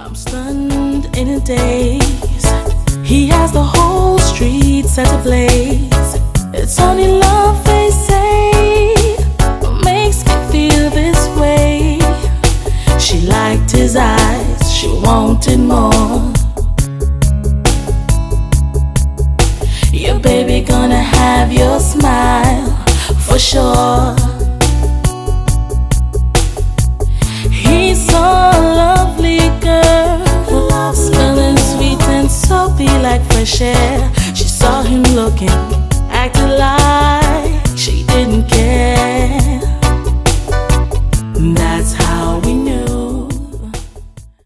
I'm stunned in a daze. He has the whole street set ablaze. It's only love, they say, what makes me feel this way. She liked his eyes, she wanted more. Your baby gonna have your smile for sure. He's so lovely, girl, smelling sweet and soapy like fresh air. She saw him looking, acting like